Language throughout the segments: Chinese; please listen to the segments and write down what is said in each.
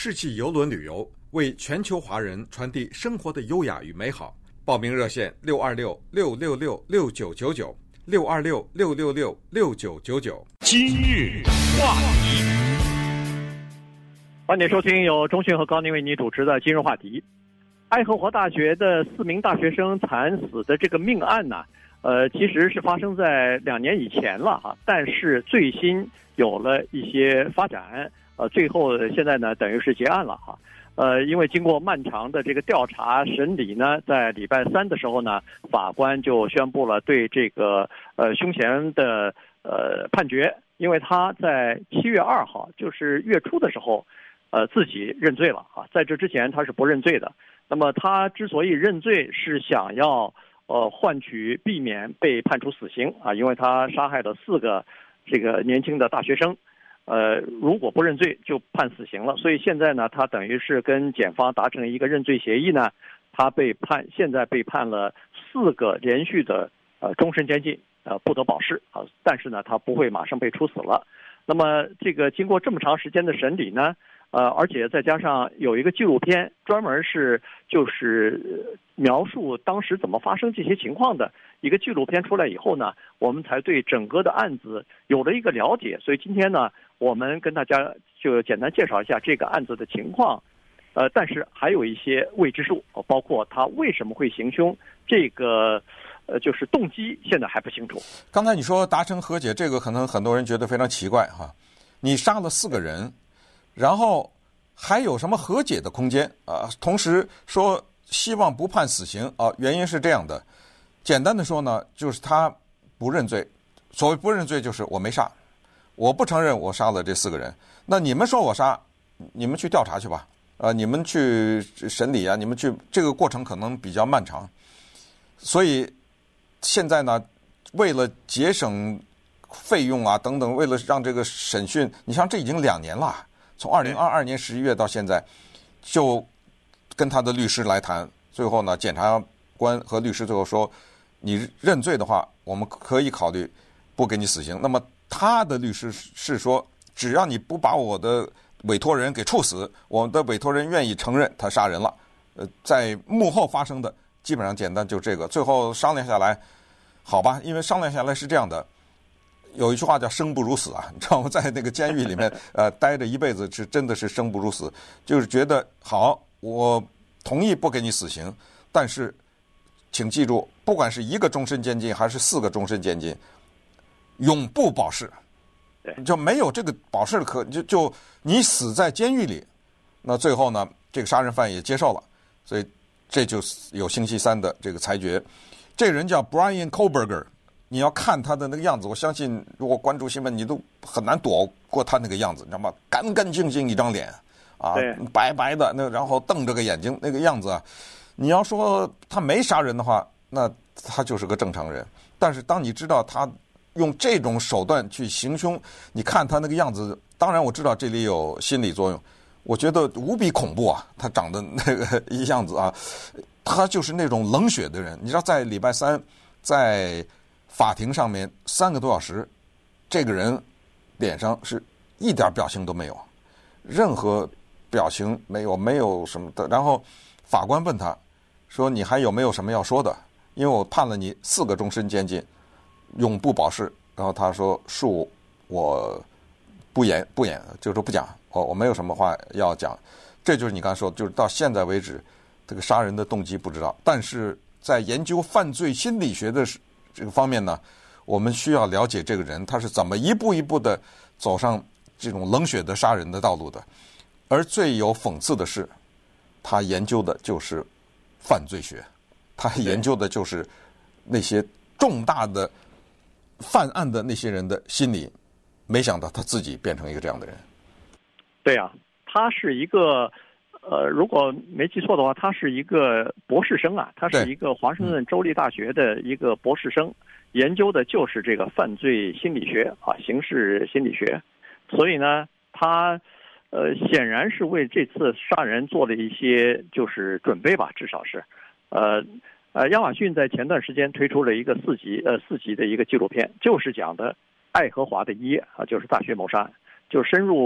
世纪邮轮旅游，为全球华人传递生活的优雅与美好。报名热线626-666-6999，626-666-6999。 今日话题， 欢迎收听由钟迅和高宁为你主持的今日话题。爱荷华大学的4名大学生惨死的这个命案呢，其实是发生在2年以前了哈，但是最新有了一些发展，最后现在呢等于是结案了哈。因为经过漫长的这个调查审理呢，在礼拜三的时候呢，法官就宣布了对这个凶嫌的判决，因为他在7月2号，就是月初的时候，自己认罪了啊，在这之前他是不认罪的。那么他之所以认罪，是想要换取避免被判处死刑啊，因为他杀害了4个这个年轻的大学生。如果不认罪就判死刑了，所以现在呢，他等于是跟检方达成了一个认罪协议呢，他现在被判了4个连续的终身监禁，不得保释啊，但是呢，他不会马上被处死了。那么这个经过这么长时间的审理呢，而且再加上有一个纪录片专门是就是描述当时怎么发生这些情况的一个纪录片出来以后呢，我们才对整个的案子有了一个了解。所以今天呢，我们跟大家就简单介绍一下这个案子的情况，但是还有一些未知数，包括他为什么会行凶，这个就是动机现在还不清楚。 刚才你说达成和解，这个可能很多人觉得非常奇怪哈，你杀了4个人，然后还有什么和解的空间啊？同时说希望不判死刑啊，原因是这样的，简单的说呢，就是他不认罪。所谓不认罪，就是我没杀，我不承认我杀了这4个人。那你们说我杀，你们去调查去吧，你们去审理啊，你们去，这个过程可能比较漫长。所以现在呢，为了节省费用啊等等，为了让这个审讯，你像这已经2年了，从2022年11月到现在，就跟他的律师来谈，最后呢，检察官和律师最后说，你认罪的话，我们可以考虑不给你死刑。那么他的律师是说，只要你不把我的委托人给处死，我的委托人愿意承认他杀人了。在幕后发生的基本上简单就这个。最后商量下来，好吧，因为商量下来是这样的，有一句话叫生不如死啊，你知道吗？在那个监狱里面待着一辈子，是真的是生不如死，就是觉得好，我同意不给你死刑，但是请记住，不管是1个终身监禁还是4个终身监禁，永不保释，就没有这个保释就你死在监狱里。那最后呢，这个杀人犯也接受了，所以这就有星期三的这个裁决。这个人叫 Bryan Kohberger， 你要看他的那个样子，我相信如果关注新闻，你都很难躲过他那个样子，你知道吗？干干净净一张脸啊，白白的，然后瞪着个眼睛，那个样子啊。你要说他没杀人的话，那他就是个正常人。但是当你知道他用这种手段去行凶，你看他那个样子，当然我知道这里有心理作用，我觉得无比恐怖啊，他长得那个样子啊，他就是那种冷血的人。你知道在礼拜三在法庭上面3个多小时，这个人脸上是一点表情都没有，任何表情没有，没有什么的。然后法官问他说，你还有没有什么要说的？因为我判了你4个终身监禁，永不保释。然后他说，恕我不言，就是说不讲，我没有什么话要讲。这就是你刚才说的，就是到现在为止，这个杀人的动机不知道。但是在研究犯罪心理学的这个方面呢，我们需要了解这个人他是怎么一步一步的走上这种冷血的杀人的道路的。而最有讽刺的是，他研究的就是犯罪学，他研究的就是那些重大的犯案的那些人的心理。没想到他自己变成一个这样的人。 对啊，他是一个如果没记错的话，他是一个博士生啊，他是一个华盛顿州立大学的一个博士生，研究的就是这个犯罪心理学啊，刑事心理学。所以呢，他显然是为这次杀人做了一些就是准备吧，至少是亚马逊在前段时间推出了一个4集的一个纪录片，就是讲的爱荷华的1啊，就是大学谋杀案，就深入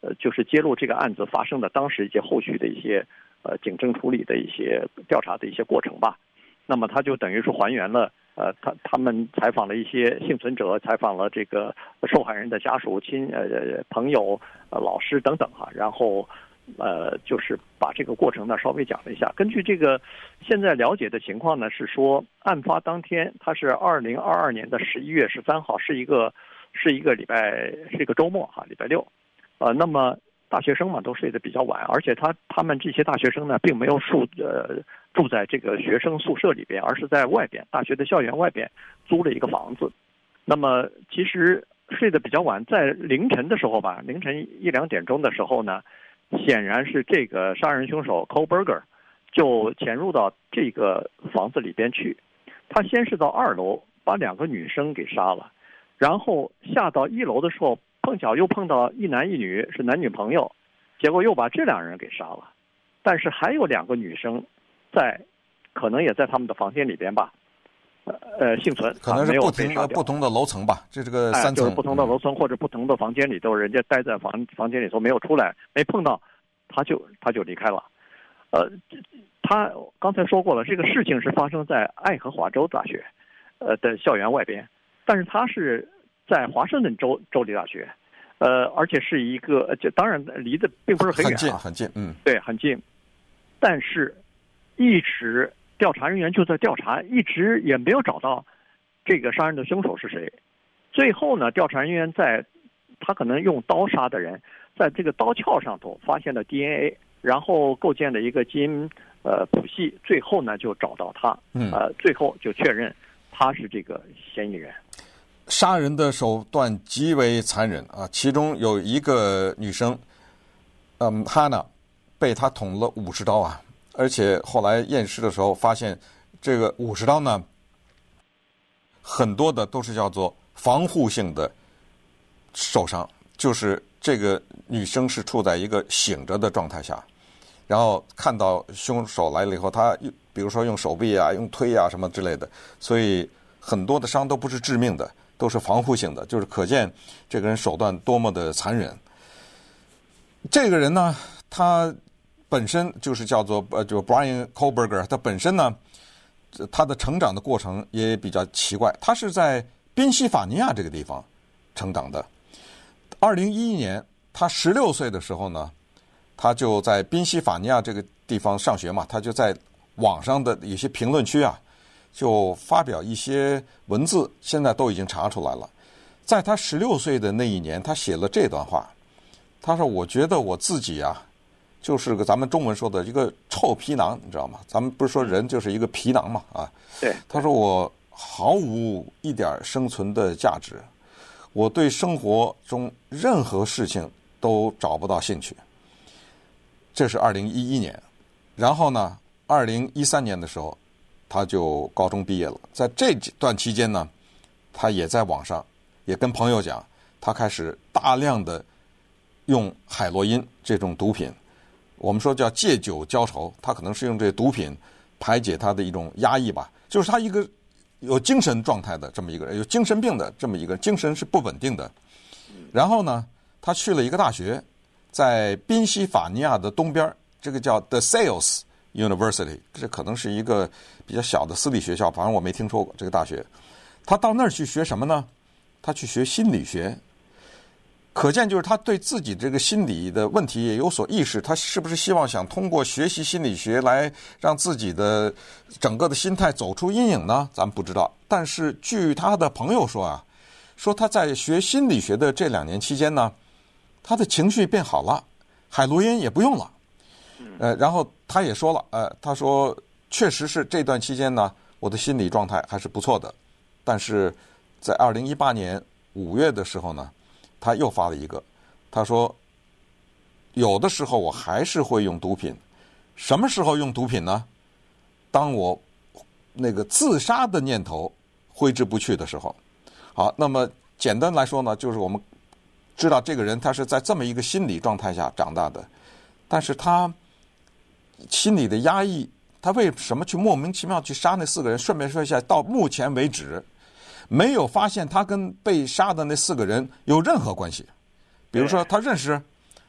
就是揭露这个案子发生的当时一些后续的一些警政处理的一些调查的一些过程吧。那么他就等于是还原了他们采访了一些幸存者，采访了这个受害人的家属、朋友、老师等等哈，然后就是把这个过程呢稍微讲了一下。根据这个现在了解的情况呢，是说案发当天，它是2022年的11月13号，是一个周末哈，礼拜六。那么大学生嘛都睡得比较晚，而且他们这些大学生呢，并没有住在这个学生宿舍里边，而是在外边大学的校园外边租了一个房子。那么其实睡得比较晚，在凌晨的时候吧，凌晨1、2点钟的时候呢，显然是这个杀人凶手 Kohlberger 就潜入到这个房子里边去。他先是到2楼把2个女生给杀了，然后下到1楼的时候，碰巧又碰到一男一女是男女朋友，结果又把这2人给杀了。但是还有2个女生可能也在他们的房间里边吧，幸存， 可能是不同的楼层吧，这个3层， 就是不同的楼层或者不同的房间里头，人家待在房间里头没有出来，没碰到，他就离开了。他刚才说过了，这个事情是发生在爱荷华州大学的校园外边，但是他是在华盛顿州立大学，而且是一个，当然离得并不是很远， 很近， 对，很近，但是一直调查人员就在调查，一直也没有找到这个杀人的凶手是谁。最后呢，调查人员他可能用刀杀的人，在这个刀鞘上头发现了 DNA， 然后构建了一个基因谱系，最后呢就找到他，最后就确认他是这个嫌疑人。 杀人的手段极为残忍啊！其中有一个女生，哈娜，被他捅了50刀啊！而且后来验尸的时候发现，这个50刀呢，很多的都是叫做防护性的受伤，就是这个女生是处在一个醒着的状态下，然后看到凶手来了以后，他比如说用手臂啊、用推啊什么之类的，所以很多的伤都不是致命的。都是防护性的，就是可见这个人手段多么的残忍。这个人呢，他本身就是叫做就 Brian Kohlberger， 他本身呢，他的成长的过程也比较奇怪。他是在宾夕法尼亚这个地方成长的。2011年，他16岁的时候呢，他就在宾夕法尼亚这个地方上学嘛，他就在网上的一些评论区啊，就发表一些文字，现在都已经查出来了。在他16岁的那一年，他写了这段话，他说：“我觉得我自己啊，就是个咱们中文说的一个臭皮囊，你知道吗？咱们不是说人就是一个皮囊嘛，啊。” 对。 他说我毫无一点生存的价值，我对生活中任何事情都找不到兴趣。这是2011年，然后呢，2013年的时候。他就高中毕业了，在这段期间呢，他也在网上也跟朋友讲，他开始大量的用海洛因这种毒品，我们说叫借酒浇愁，他可能是用这毒品排解他的一种压抑吧，就是他一个有精神状态的这么一个人，有精神病的这么一个人，精神是不稳定的。然后呢，他去了一个大学，在宾夕法尼亚的东边，这个叫 The Sales University， 这可能是一个比较小的私立学校，反正我没听说过这个大学。他到那儿去学什么呢？他去学心理学。可见就是他对自己这个心理的问题也有所意识，他是不是希望想通过学习心理学来让自己的整个的心态走出阴影呢？咱们不知道。但是据他的朋友说啊，说他在学心理学的这2年期间呢，他的情绪变好了，海洛因也不用了。然后他也说了，他说确实是这段期间呢，我的心理状态还是不错的。但是在2018年5月的时候呢，他又发了一个，他说有的时候我还是会用毒品。什么时候用毒品呢？当我那个自杀的念头挥之不去的时候。好，那么简单来说呢，就是我们知道这个人他是在这么一个心理状态下长大的，但是他心理的压抑，他为什么去莫名其妙去杀那4个人？顺便说一下，到目前为止没有发现他跟被杀的那4个人有任何关系。比如说他认识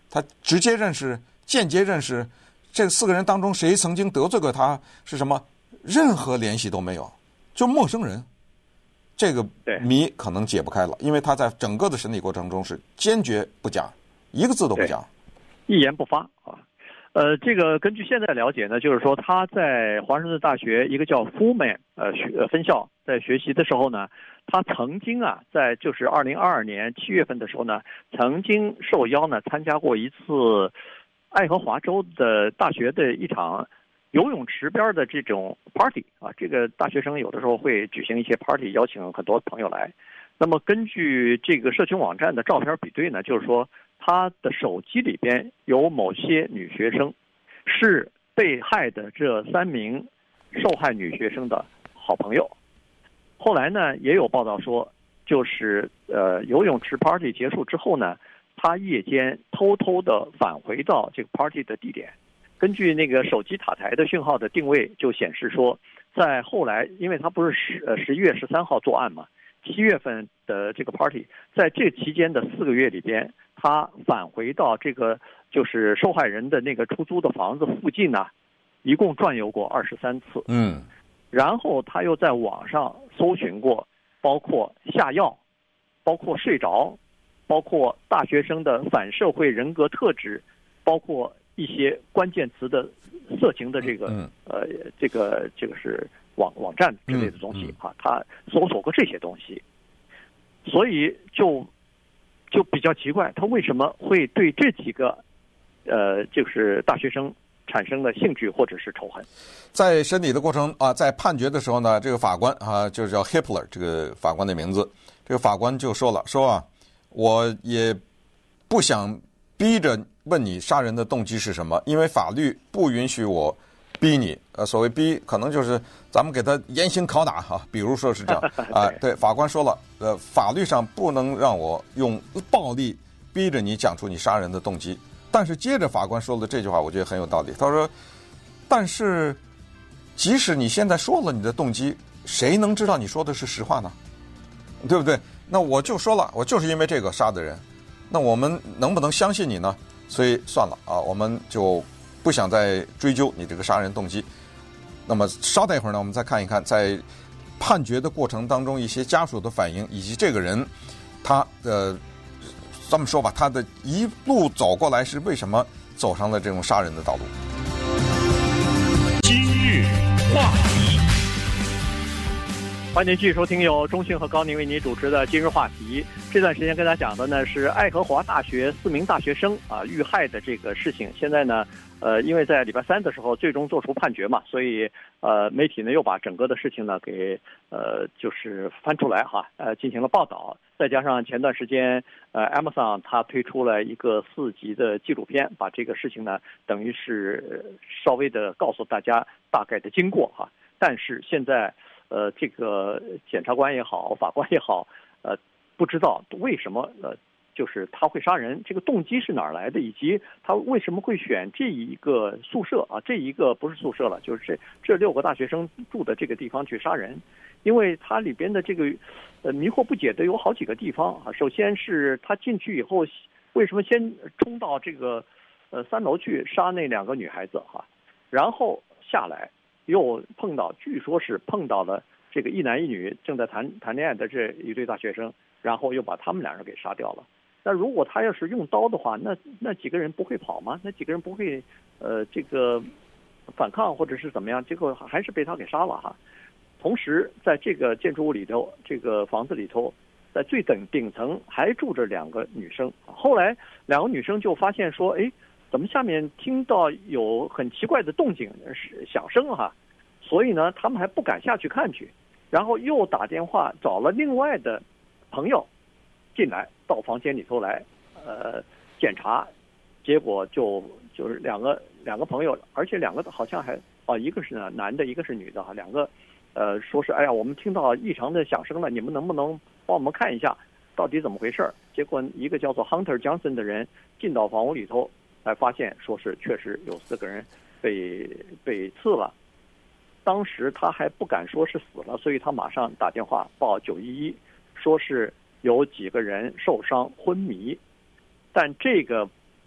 他直接认识、间接认识，这4个人当中谁曾经得罪过他是什么？任何联系都没有，就陌生人。这个谜可能解不开了，因为他在整个的审理过程中是坚决不讲，一个字都不讲， 一言不发啊。这个根据现在了解呢，就是说他在华盛顿大学一个叫 Fulman 分校在学习的时候呢，他曾经啊，在就是2022年7月份的时候呢，曾经受邀呢参加过一次爱荷华州的大学的一场游泳池边的这种 party 啊，这个大学生有的时候会举行一些 party， 邀请很多朋友来。那么根据这个社群网站的照片比对呢，就是说他的手机里边有某些女学生是被害的这3名受害女学生的好朋友。后来呢，也有报道说，就是游泳池 party 结束之后呢，他夜间偷偷的返回到这个 party 的地点。根据那个手机塔台的讯号的定位，就显示说，在后来，因为他不是11月13号作案嘛，7月份的这个 party， 在这期间的4个月里边，他返回到这个就是受害人的那个出租的房子附近呢，一共转悠过23次。然后他又在网上搜寻过，包括下药，包括睡着，包括大学生的反社会人格特质，包括一些关键词的色情的这个这个是网站之类的东西啊，他搜索过这些东西，所以就比较奇怪，他为什么会对这几个就是大学生产生了兴趣或者是仇恨？ 在审理的过程啊，在判决的时候呢，这个法官啊，就叫 Hipler 这个法官的名字，这个法官就说了，说啊，我也不想逼着问你杀人的动机是什么，因为法律不允许我逼你。所谓逼，可能就是咱们给他严刑拷打哈，比如说是这样啊。对，法官说了，法律上不能让我用暴力逼着你讲出你杀人的动机。但是接着法官说的这句话，我觉得很有道理。他说，但是即使你现在说了你的动机，谁能知道你说的是实话呢？对不对？那我就说了，我就是因为这个杀的人。那我们能不能相信你呢？所以算了啊，我们就不想再追究你这个杀人动机。那么稍待一会儿呢，我们再看一看在判决的过程当中一些家属的反应，以及这个人他的这么说吧，他的一路走过来是为什么走上了这种杀人的道路。 今日话题， 欢迎您继续收听由钟迅和高宁为您主持的今日话题。这段时间跟大家讲的呢是爱荷华大学4名大学生遇害的这个事情。现在呢，因为在礼拜3的时候最终做出判决嘛，所以媒体呢又把整个的事情呢给就是翻出来哈，进行了报道。再加上前段时间Amazon 它推出了一个4集的纪录片，把这个事情呢等于是稍微的告诉大家大概的经过哈。但是现在这个检察官也好，法官也好，不知道为什么就是他会杀人，这个动机是哪儿来的，以及他为什么会选这一个宿舍啊，这一个不是宿舍了，就是这6个大学生住的这个地方去杀人。因为它里边的这个迷惑不解的有好几个地方啊。首先是他进去以后，为什么先冲到这个3楼去杀那2个女孩子哈，然后下来又碰到，据说是碰到了这个一男一女正在谈恋爱的这一对大学生，然后又把他们2人给杀掉了。那如果他要是用刀的话，那几个人不会跑吗？那几个人不会这个反抗或者是怎么样？结果还是被他给杀了哈。同时在这个建筑物里头，这个房子里头，在最顶层还住着2个女生。后来2个女生就发现说，哎，怎么下面听到有很奇怪的动静响声哈，所以呢他们还不敢下去看去，然后又打电话找了另外的朋友进来到房间里头来检查。结果就是两个朋友，而且2个好像还一个是男的，一个是女的哈，2个说是哎呀，我们听到异常的响声了，你们能不能帮我们看一下到底怎么回事？结果一个叫做 Hunter Johnson 的人进到房屋里头，才发现说是确实有4个人被刺了。当时他还不敢说是死了，所以他马上打电话报911，说是有几个人受伤昏迷。但这个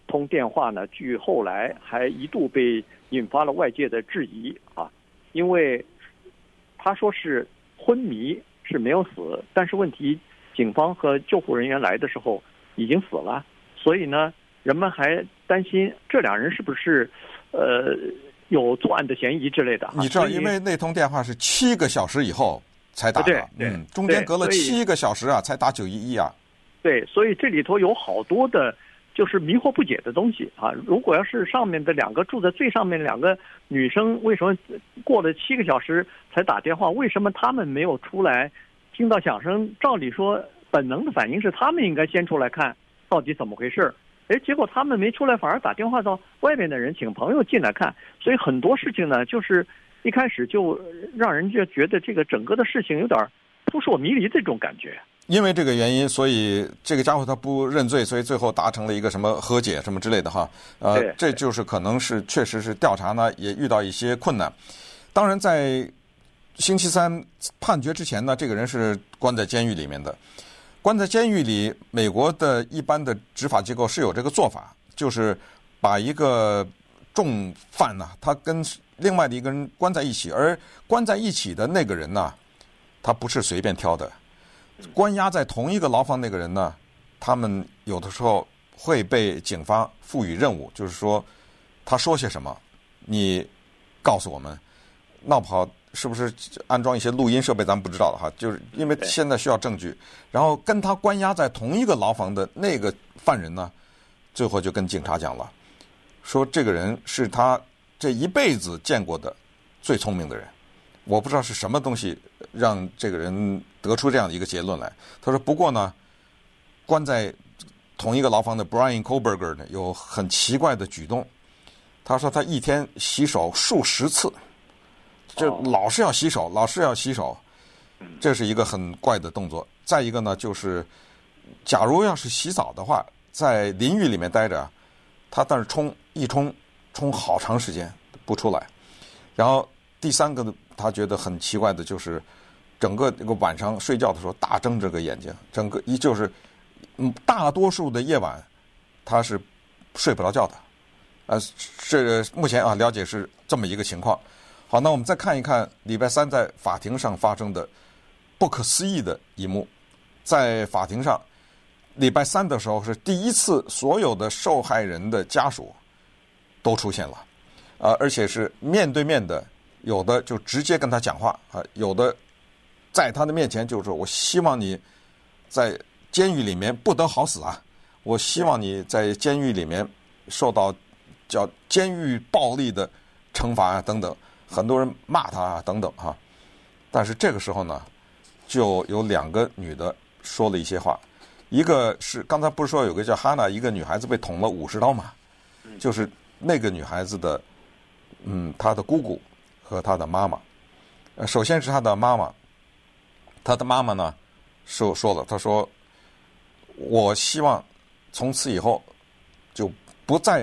通电话呢，据后来还一度被引发了外界的质疑啊，因为他说是昏迷，是没有死，但是问题警方和救护人员来的时候已经死了，所以呢，人们还担心这两人是不是有作案的嫌疑之类的。 你知道，因为那通电话是7个小时以后才打的，中间隔了7个小时啊，才打911啊。 对，所以这里头有好多的，就是迷惑不解的东西啊。如果要是上面的两个住在最上面的两个女生，为什么过了7个小时才打电话？为什么他们没有出来？听到响声，照理说本能的反应是他们应该先出来看到底怎么回事。结果他们没出来，反而打电话到外面的人，请朋友进来看。所以很多事情呢，就是一开始就让人就觉得这个整个的事情有点扑朔迷离的这种感觉。 因为这个原因，所以这个家伙他不认罪，所以最后达成了一个什么和解什么之类的哈。这就是可能是确实是调查呢也遇到一些困难。当然，在星期三判决之前呢，这个人是关在监狱里面的。关在监狱里，美国的一般的执法机构是有这个做法，就是把一个重犯呢，他跟另外的一个人关在一起，而关在一起的那个人呢，他不是随便挑的。关押在同一个牢房那个人呢，他们有的时候会被警方赋予任务，就是说他说些什么，你告诉我们，闹不好是不是安装一些录音设备，咱们不知道了哈。就是因为现在需要证据，然后跟他关押在同一个牢房的那个犯人呢，最后就跟警察讲了，说这个人是他这一辈子见过的最聪明的人。我不知道是什么东西让这个人得出这样的一个结论来。他说，不过呢，关在同一个牢房的 Brian Koberger 呢，有很奇怪的举动。他说他一天洗手数10次，就老是要洗手，老是要洗手，这是一个很怪的动作。再一个呢，就是假如要是洗澡的话，在淋浴里面待着，他但是冲好长时间不出来。然后第三个呢，他觉得很奇怪的就是整个这个晚上睡觉的时候大睁着个眼睛，整个就是大多数的夜晚他是睡不着觉的。这目前啊了解是这么一个情况。好，那我们再看一看礼拜三在法庭上发生的不可思议的一幕。在法庭上，礼拜三的时候是第一次所有的受害人的家属都出现了，而且是面对面的，有的就直接跟他讲话啊，有的在他的面前就是说，我希望你在监狱里面不得好死啊，我希望你在监狱里面受到叫监狱暴力的惩罚啊等等，很多人骂他啊等等哈。但是这个时候呢，就有2个女的说了一些话，一个是刚才不是说有个叫哈娜，一个女孩子被捅了50刀嘛，就是那个女孩子的她的姑姑和她的妈妈。首先是她的妈妈，她的妈妈呢说了，她说我希望从此以后就不再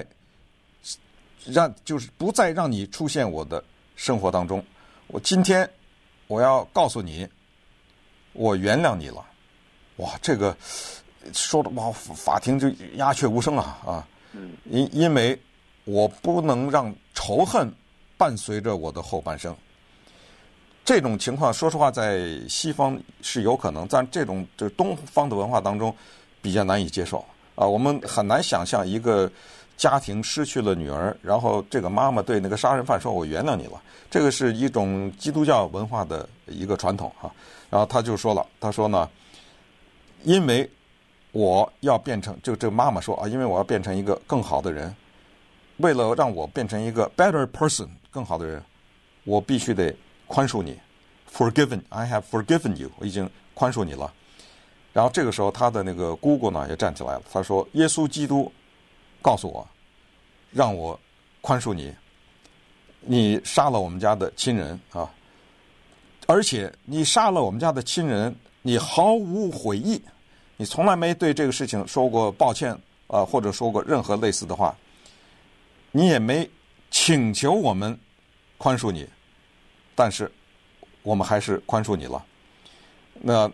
让你出现我的生活当中。我今天我要告诉你，我原谅你了。哇，这个说的哇，法庭就鸦雀无声啊！因为我不能让仇恨伴随着我的后半生。这种情况，说实话，在西方是有可能，但这种就是东方的文化当中比较难以接受啊。我们很难想象一个家庭失去了女儿，然后这个妈妈对那个杀人犯说：“我原谅你了。”这个是一种基督教文化的一个传统哈。然后他就说了，他说呢，因为我要变成，就这个妈妈说啊，因为我要变成一个更好的人，为了让我变成一个 better person 更好的人，我必须得宽恕你 ，forgiven I have forgiven you， 我已经宽恕你了。然后这个时候，他的那个姑姑呢也站起来了，他说：“耶稣基督告诉我，让我宽恕你，你杀了我们家的亲人啊，而且你杀了我们家的亲人，你毫无悔意，你从来没对这个事情说过抱歉或者说过任何类似的话，你也没请求我们宽恕你，但是我们还是宽恕你了。那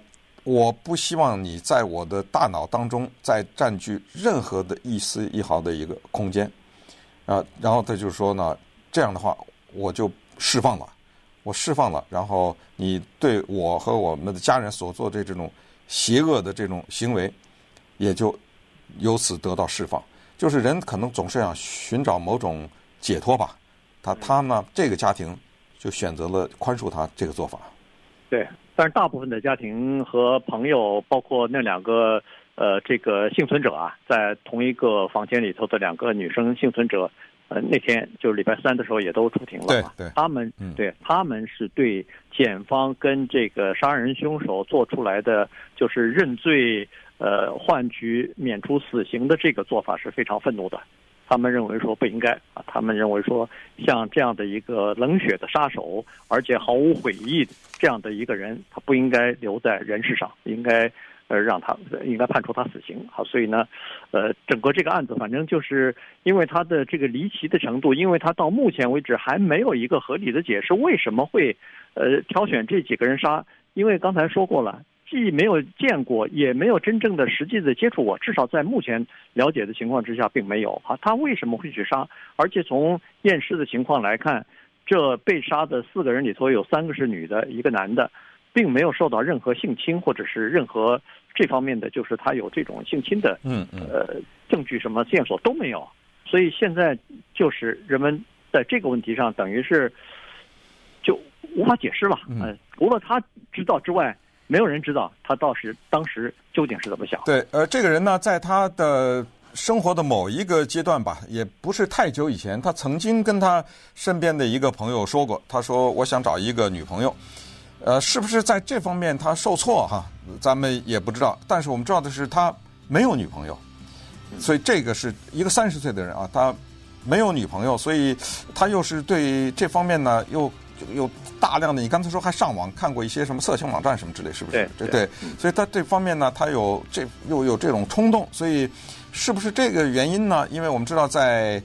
我不希望你在我的大脑当中再占据任何的一丝一毫的一个空间，然后他就说呢，这样的话我就释放了，然后你对我和我们的家人所做的这种邪恶的这种行为，也就由此得到释放。就是人可能总是想寻找某种解脱吧，他呢这个家庭就选择了宽恕他这个做法。 对，但是大部分的家庭和朋友，包括那两个这个幸存者啊，在同一个房间里头的两个女生幸存者，那天就是礼拜三的时候也都出庭了嘛。 对， 他们他们是对检方跟这个杀人凶手做出来的就是认罪换取免除死刑的这个做法是非常愤怒的。他们认为说不应该啊，他们认为说像这样的一个冷血的杀手，而且毫无悔意这样的一个人，他不应该留在人世上，应该应该判处他死刑。好，所以呢，整个这个案子反正就是因为他的这个离奇的程度，因为他到目前为止还没有一个合理的解释为什么会挑选这几个人杀，因为刚才说过了。既没有见过，也没有真正的实际的接触过，至少在目前了解的情况之下，并没有啊。他为什么会去杀？而且从验尸的情况来看，这被杀的4个人里头有3个是女的，1个男的，并没有受到任何性侵或者是任何这方面的，就是他有这种性侵的证据什么线索都没有。所以现在就是人们在这个问题上，等于是就无法解释了。除了他知道之外。没有人知道他当时究竟是怎么想。 对，这个人呢，在他的生活的某一个阶段吧，也不是太久以前，他曾经跟他身边的一个朋友说过，他说我想找一个女朋友。是不是在这方面他受挫哈？咱们也不知道。但是我们知道的是，他没有女朋友，所以这个是一个30岁的人啊，他没有女朋友，所以他又是对这方面呢又大量的，你刚才说还上网看过一些什么色情网站什么之类，是不是？对，所以他这方面呢，他又有这种冲动，所以是不是这个原因呢？因为我们知道在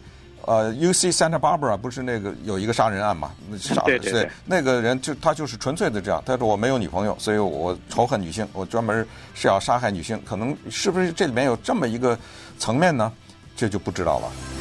UC Santa Barbara 不是那个有一个杀人案嘛？对，那个人他就是纯粹的这样，他说我没有女朋友，所以我仇恨女性，我专门是要杀害女性，可能是不是这里面有这么一个层面呢？这就不知道了。